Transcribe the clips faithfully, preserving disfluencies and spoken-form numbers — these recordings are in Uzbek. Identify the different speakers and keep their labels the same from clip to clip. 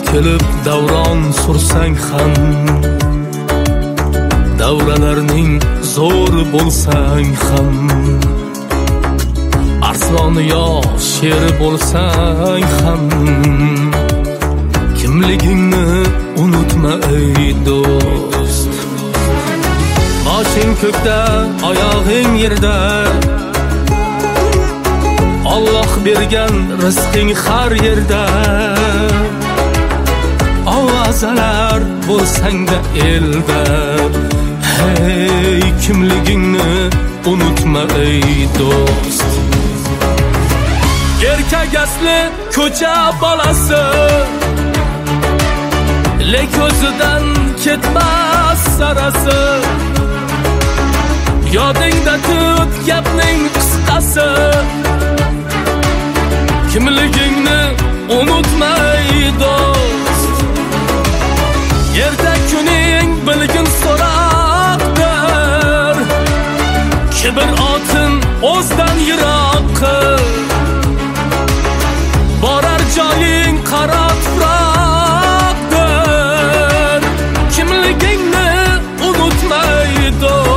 Speaker 1: kelib davron sursang ham, davralarning zo'r bo'lsang ham, arsloni yo sher bo'lsang ham, kimligingni unutma ey do'st. Boshing ko'kda, oyog'ing yerda, Alloh bergan rizqing har yerda. Ovazalar bo'lsang-da elda, hey kimligingni unutma ey do'st. Erkak asli ko'cha bolasi, lek o'zidan ketmas sarasi. Yodingda tut gapning qisqasi, kimligingni unutma ey do'st. Erta kuning bilgin so'roqdir, kibr otin o'zdan yiroq qil. Borar joying qaro tuproqdir, kimligingni unutma ey do'st.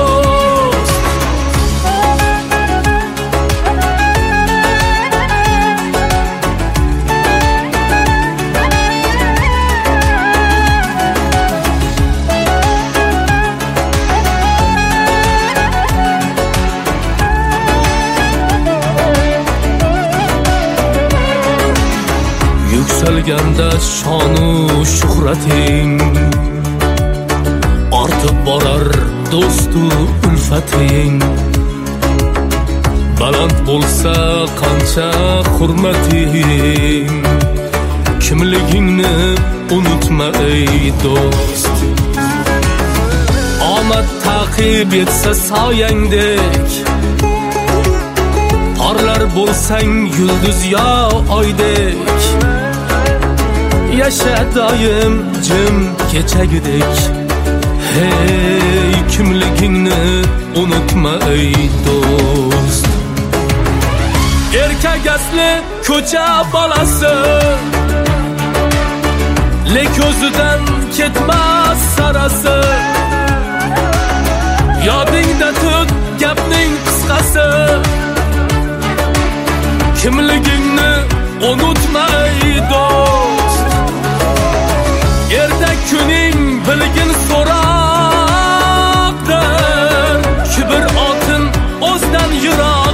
Speaker 1: Yuksalganda shonu shuhrating, ortib borar do'stu ulfating. Baland bo'lsa qancha hurmating, kimligingni unutma ey do'st. Omad taqib etsa soyangdek, porlar bo'lsang yulduz yo oydek. Yasha doim jim kechagidek, hey kimligingni unutma ey do'st. Erkak asli ko'cha bolasi, lek o'zidan ketmas sarasi. Yodingda tut gapning qisqasi, kimligingni unutma ey do'st. Erta kuning bilgin so'roqdir, kibr otin o'zdan yiroq.